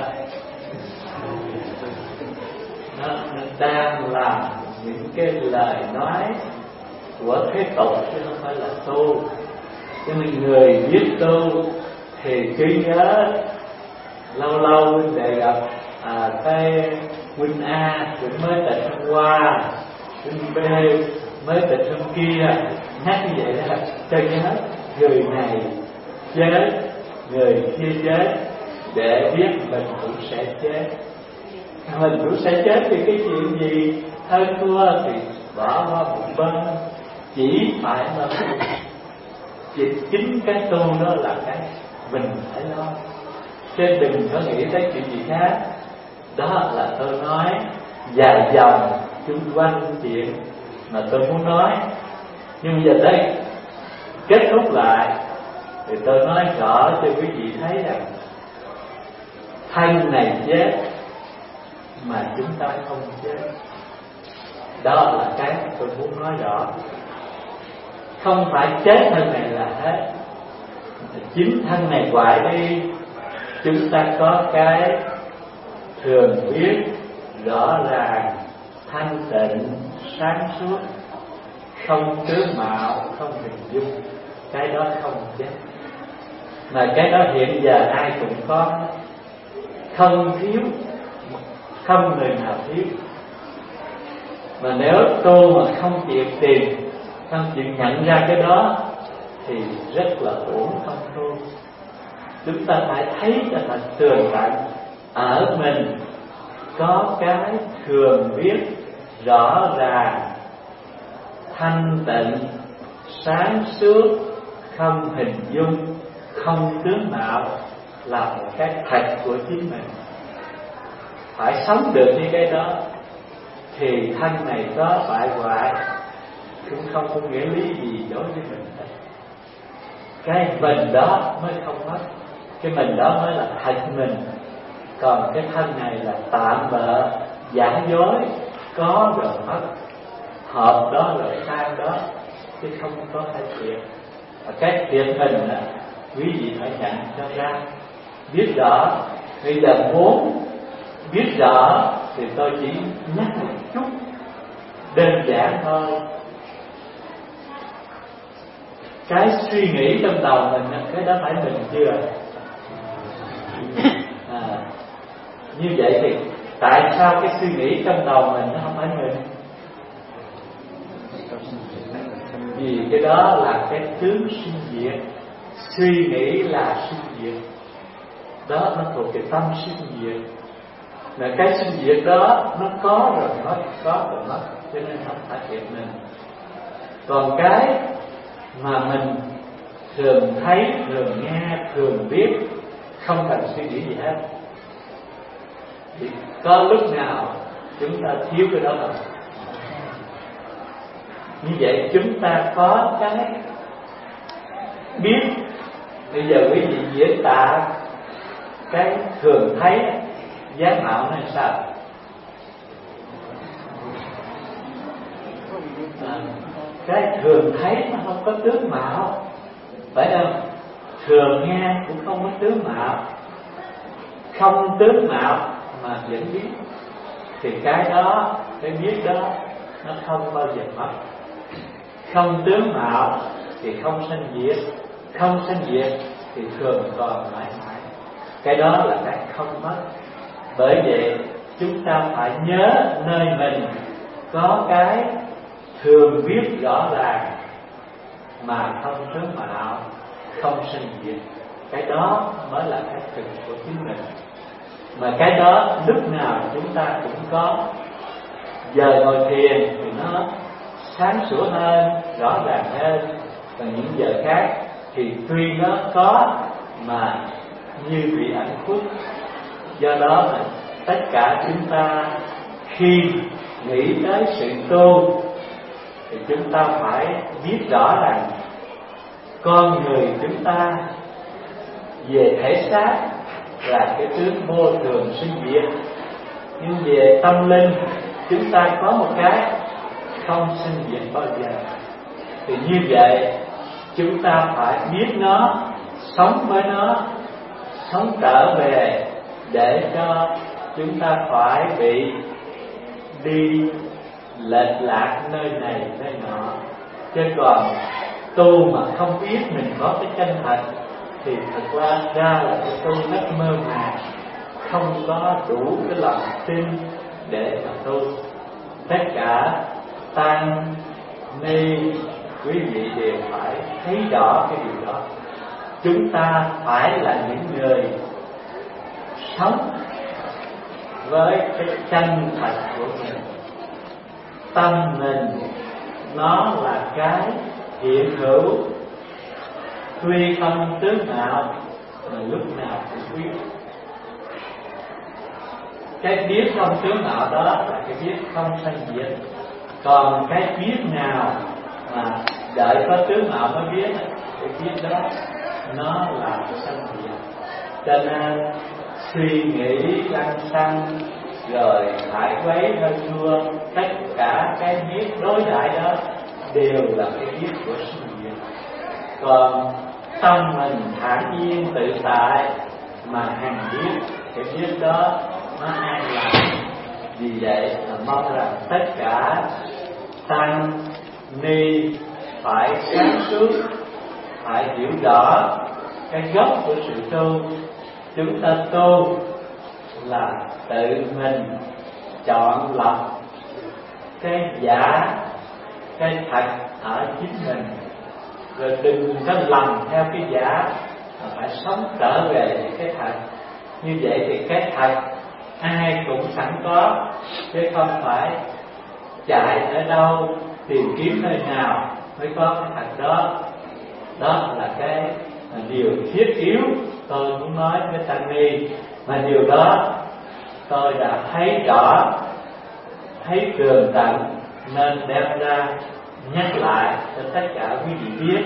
Nó đang làm những cái lời nói của thế tục chứ không phải là tu. Cho nên người biết tu thì cứ nhớ lâu lâu huynh đệ gặp cái huynh A huynh mới tịch hôm qua, huynh B mới tịch hôm kia, nhắc như vậy đó cho nhớ người này chết, người kia chết, để biết mình cũng sẽ chết. Mình cũng sẽ chết vì cái chuyện gì hơn thua thì bỏ qua một bên, chỉ phải là chính cái tu đó là cái mình phải lo, chứ đừng có nghĩ tới chuyện gì khác. Đó là tôi nói dài dòng chung quanh chuyện mà tôi muốn nói. Nhưng giờ đây kết thúc lại thì tôi nói rõ cho quý vị thấy rằng thân này chết mà chúng ta không chết. Đó là cái tôi muốn nói rõ. Không phải chết thân này là hết, chính thân này hoại đi, chúng ta có cái thường biết rõ ràng, thanh tịnh, sáng suốt, không tướng mạo, không hình dung. Cái đó không chết, mà cái đó hiện giờ ai cũng có, không thiếu, không người nào thiếu. Mà nếu tu mà không chịu tìm, không chịu nhận ra cái đó thì rất là uổng không tu. Chúng ta phải thấy cho thật tường tận ở mình có cái thường biết rõ ràng, thanh tịnh, sáng suốt, không hình dung, không tướng mạo, là một cái thật của chính mình. Phải sống được như cái đó thì thân này có bại hoại cũng không có nghĩa lý gì đối với mình hết. Cái mình đó mới không mất, cái mình đó mới là thật mình. Còn cái thân này là tạm bợ, giả dối, có rồi mất, hợp đó rồi sang đó, chứ không có phải thiệt. Và cái thiệt mình là quý vị phải nhận cho ra, biết rõ. Bây giờ muốn biết rõ thì tôi chỉ nhắc một chút đơn giản thôi. Cái suy nghĩ trong đầu mình, cái đó phải mình chưa? Như vậy thì tại sao cái suy nghĩ trong đầu mình nó không phải mình? Vì cái đó là cái tướng sinh diệt. Suy nghĩ là sinh diệt, đó nó thuộc cái tâm sinh diệt. Mà cái sinh diệt đó nó có rồi mất, có rồi mất, cho nên không phải thiệt mình. Còn cái mà mình thường thấy, thường nghe, thường biết, không cần suy nghĩ gì hết, thì có lúc nào chúng ta thiếu cái đó không? Như vậy chúng ta có cái biết. Bây giờ quý vị diễn tả cái thường thấy giá mạo này sao? Cái thường thấy nó không có tướng mạo, phải không? Thường nghe cũng không có tướng mạo, không tướng mạo mà vẫn biết, thì cái đó, cái biết đó nó không bao giờ mất. Không tướng mạo thì không sanh diệt, không sanh diệt thì thường còn mãi mãi. Cái đó là cái không mất. Bởi vậy chúng ta phải nhớ nơi mình có cái thường biết rõ ràng mà không tướng mạo, không sanh diệt. Cái đó mới là cái thực của chính mình. Mà cái đó lúc nào chúng ta cũng có. Giờ ngồi thiền thì nó sáng sủa hơn, rõ ràng hơn. Còn những giờ khác thì tuy nó có mà như bị ẩn khuất. Do đó là tất cả chúng ta khi nghĩ tới sự tu thì chúng ta phải biết rõ rằng con người chúng ta về thể xác là cái tướng vô thường sinh diệt, nhưng về tâm linh chúng ta có một cái không sinh diệt bao giờ. Thì như vậy chúng ta phải biết nó, sống với nó, sống trở về, để cho chúng ta phải bị đi lệch lạc nơi này nơi nọ. Chứ còn tu mà không biết mình có cái chân thật thì thật ra là cái tu rất mơ màng, không có đủ cái lòng tin để mà tu. Tất cả tăng ni quý vị đều phải thấy rõ cái điều đó. Chúng ta phải là những người sống với cái chân thật của mình. Tâm mình nó là cái hiện hữu, tuy không tướng nào mà lúc nào cũng biết. Cái biết không tướng nào đó là cái biết không sanh diệt. Còn cái biết nào mà đợi có tướng nào mới biết, cái biết đó nó là sanh diệt. Cho nên suy nghĩ lăng xăng rồi phải quấy hơi chua, tất cả cái biết đối đại đó đều là cái biết của sanh diệt. Còn tâm mình thản nhiên tự tại mà hằng biết, cái biết đó nó an lạc. Vì vậy là mong rằng tất cả tăng ni phải sáng suốt, phải hiểu rõ cái gốc của sự tu. Chúng ta tu là tự mình chọn lọc cái giả, cái thật ở chính mình, rồi đừng có lầm theo cái giả, mà phải sống trở về cái thật. Như vậy thì cái thật ai cũng sẵn có, chứ không phải chạy ở đâu tìm kiếm nơi nào mới có cái thật đó. Đó là cái điều thiết yếu tôi muốn nói với tăng ni. Mà điều đó tôi đã thấy rõ, thấy tường tận, nên đem ra nhắc lại cho tất cả quý vị biết.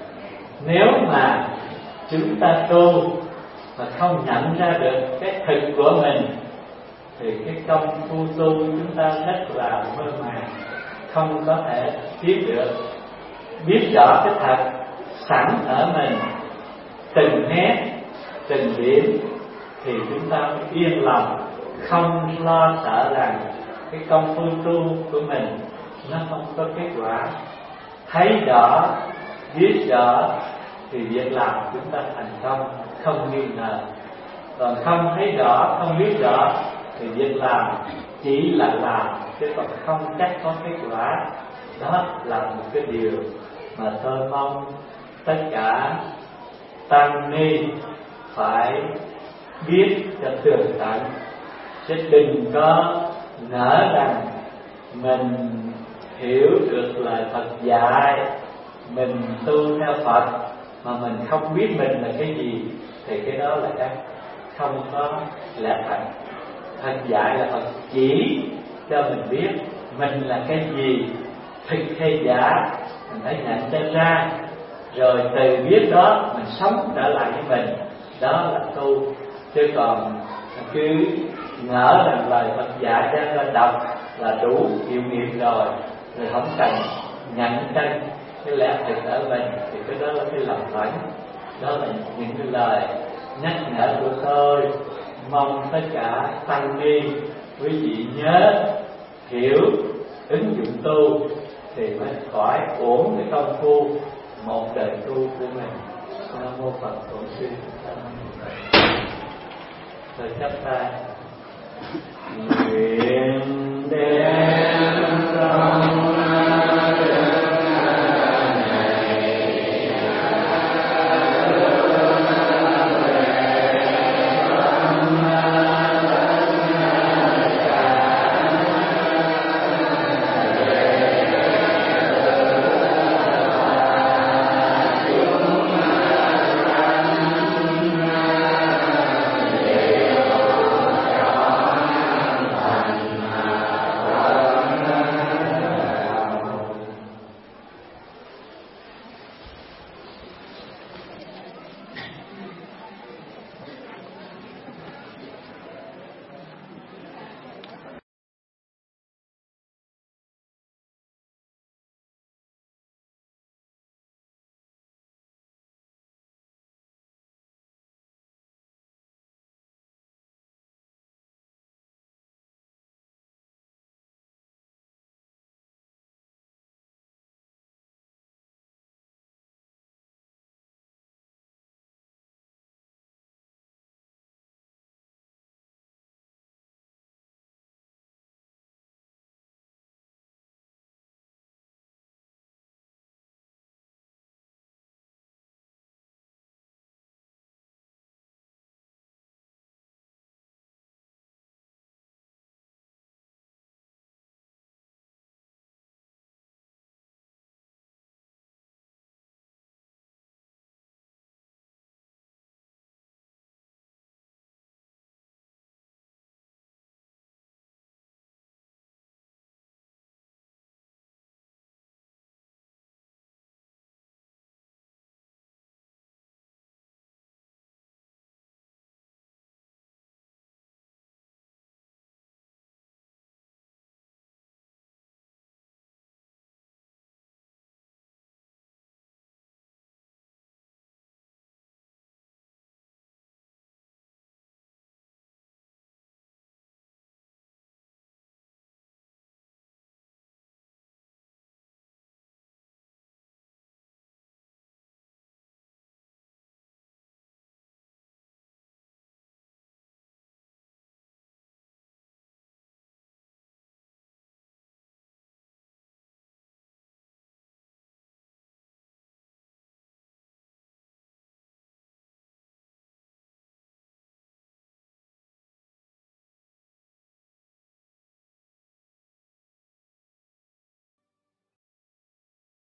Nếu mà chúng ta tu mà không nhận ra được cái thực của mình thì cái công phu tu chúng ta rất là mơ màng, không có thể biết được. Biết rõ cái thật sẵn ở mình, từng nét, từng điểm, thì chúng ta mới yên lòng, không lo sợ rằng cái công phu tu của mình nó không có kết quả. Thấy rõ, biết rõ thì việc làm chúng ta thành công, không nghi ngờ. Còn không thấy rõ, không biết rõ thì việc làm chỉ là làm, chứ còn không chắc có kết quả. Đó là một cái điều mà tôi mong tất cả tăng ni phải biết cho tường tận, chứ đừng có ngỡ rằng mình hiểu được lời Phật dạy, mình tu theo Phật mà mình không biết mình là cái gì, thì cái đó là cái không có lẽ thật. Phật dạy là Phật chỉ cho mình biết mình là cái gì, thực hay giả, mình phải nhận cho ra, rồi từ biết đó mình sống trở lại với mình. Đó là tu. Chứ còn cứ ngỡ rằng lời Phật dạy ra đọc là đủ hiệu nghiệm rồi không cần nhận chân cái lẽ thực ở mình, thì cái đó là cái lầm lẫn. Đó là những cái lời nhắc nhở của tôi. Mong tất cả tăng ni quý vị nhớ hiểu, ứng dụng tu thì mới khỏi ổn cái công phu một đời tu của mình. Nam mô Phật Tổ sư. Tôi chắp tay nguyện